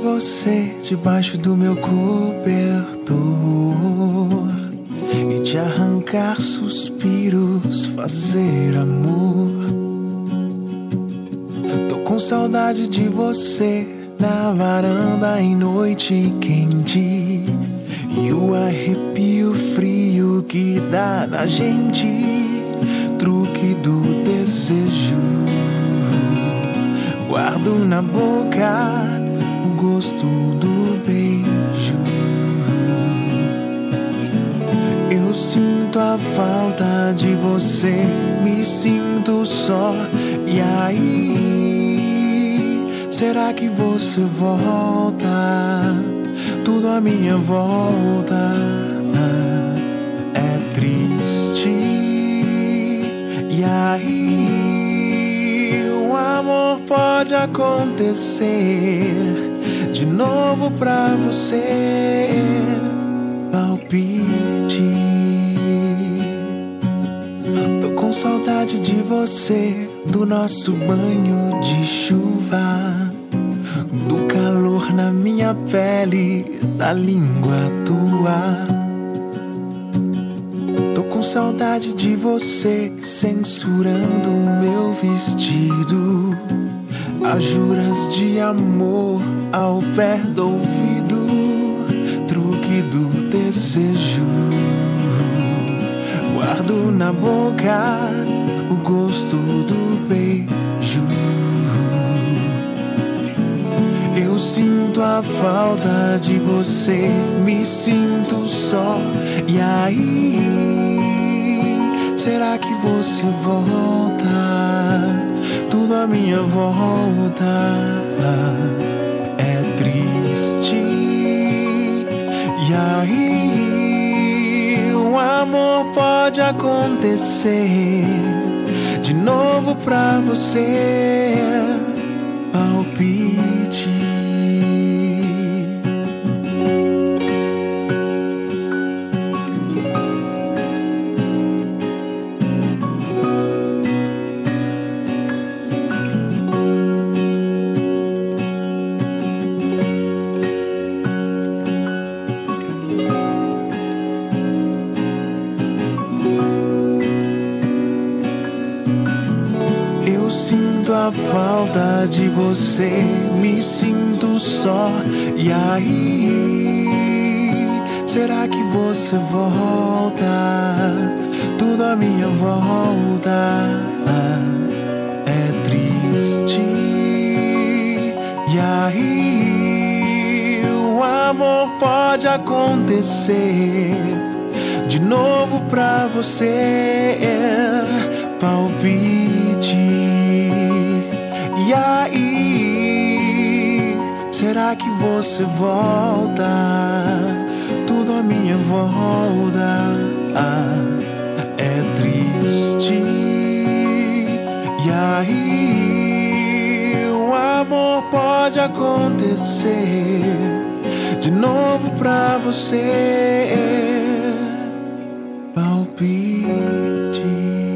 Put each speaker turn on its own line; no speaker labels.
você debaixo do meu cobertor e te arrancar suspiros, fazer amor. Tô com saudade de você na varanda em noite quente e o arrepio frio que dá na gente, truque do desejo. Guardo na boca o gosto do beijo. Eu sinto a falta de você, me sinto só. E aí, será que você volta? Tudo à minha volta é triste. E aí, o amor pode acontecer de novo pra você. Palpite. Tô com saudade de você, do nosso banho de chuva, do calor na minha pele, da língua tua. Tô com saudade de você, censurando o meu vestido, as juras de amor ao pé do ouvido, truque do desejo. Guardo na boca o gosto do beijo. Eu sinto a falta de você, me sinto só. E aí, será que você volta? Tudo à minha volta é triste. E aí, o amor pode acontecer de novo pra você. Palpite. Sinto a falta de você, me sinto só. E aí, será que você volta? Tudo à minha volta é triste. E aí, o amor pode acontecer de novo pra você. Palpite. E aí, será que você volta? Tudo à minha volta é triste. E aí, o amor pode acontecer de novo pra você. Palpite.